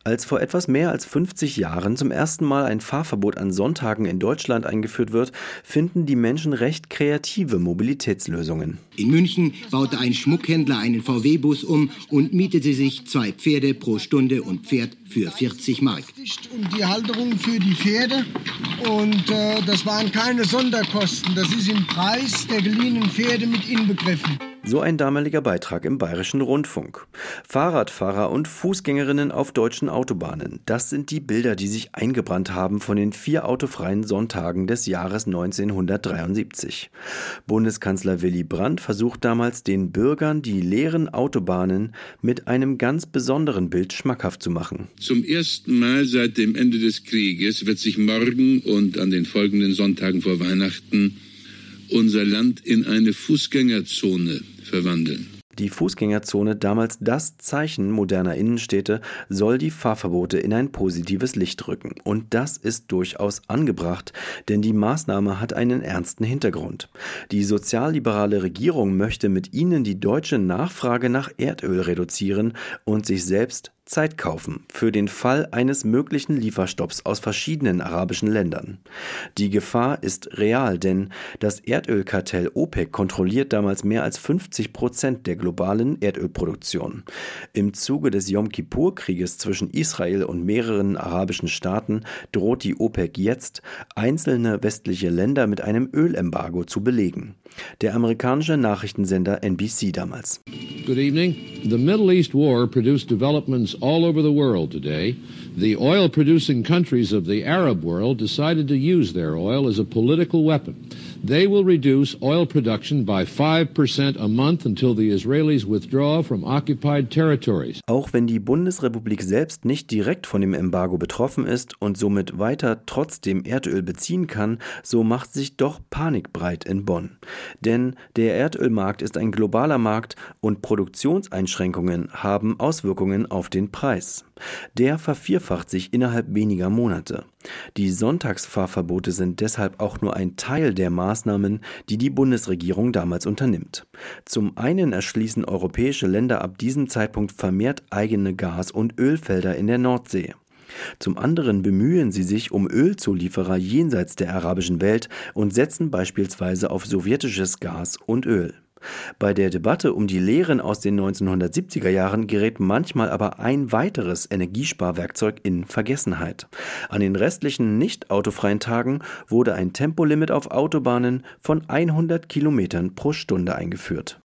Als vor etwas mehr als 50 Jahren zum ersten Mal ein Fahrverbot an Sonntagen in Deutschland eingeführt wird, finden die Menschen recht kreative Mobilitätslösungen. In München baute ein Schmuckhändler einen VW-Bus um und mietete sich 2 Pferde pro Stunde und Pferd für 40 Mark. Und die Halterung für die Pferde. Und das waren keine Sonderkosten. Das ist im Preis der geliehenen Pferde mit inbegriffen. So ein damaliger Beitrag im Bayerischen Rundfunk. Fahrradfahrer und Fußgängerinnen auf deutschen Autobahnen. Das sind die Bilder, die sich eingebrannt haben von den 4 autofreien Sonntagen des Jahres 1973. Bundeskanzler Willy Brandt versucht damals den Bürgern die leeren Autobahnen mit einem ganz besonderen Bild schmackhaft zu machen. Zum ersten Mal seit dem Ende des Krieges wird sich morgen und an den folgenden Sonntagen vor Weihnachten unser Land in eine Fußgängerzone verwandeln. Die Fußgängerzone, damals das Zeichen moderner Innenstädte, soll die Fahrverbote in ein positives Licht rücken. Und das ist durchaus angebracht, denn die Maßnahme hat einen ernsten Hintergrund. Die sozialliberale Regierung möchte mit ihnen die deutsche Nachfrage nach Erdöl reduzieren und sich selbst Zeit kaufen für den Fall eines möglichen Lieferstopps aus verschiedenen arabischen Ländern. Die Gefahr ist real, denn das Erdölkartell OPEC kontrolliert damals mehr als 50% der globalen Erdölproduktion. Im Zuge des Jom-Kippur-Krieges zwischen Israel und mehreren arabischen Staaten droht die OPEC jetzt, einzelne westliche Länder mit einem Ölembargo zu belegen. Der amerikanische Nachrichtensender NBC damals. Good evening. The Middle East war produced developments all over the world today. The oil-producing countries of the Arab world decided to use their oil as a political weapon. They will reduce oil production by 5% a month until the Israelis withdraw from occupied territories. Auch wenn die Bundesrepublik selbst nicht direkt von dem Embargo betroffen ist und somit weiter trotzdem Erdöl beziehen kann, so macht sich doch Panik breit in Bonn. Denn der Erdölmarkt ist ein globaler Markt und Produktionseinschränkungen haben Auswirkungen auf den Preis. Der vervierfacht sich innerhalb weniger Monate. Die Sonntagsfahrverbote sind deshalb auch nur ein Teil der Maßnahmen, die die Bundesregierung damals unternimmt. Zum einen erschließen europäische Länder ab diesem Zeitpunkt vermehrt eigene Gas- und Ölfelder in der Nordsee. Zum anderen bemühen sie sich um Ölzulieferer jenseits der arabischen Welt und setzen beispielsweise auf sowjetisches Gas und Öl. Bei der Debatte um die Lehren aus den 1970er Jahren gerät manchmal aber ein weiteres Energiesparwerkzeug in Vergessenheit. An den restlichen nicht autofreien Tagen wurde ein Tempolimit auf Autobahnen von 100 Kilometern pro Stunde eingeführt.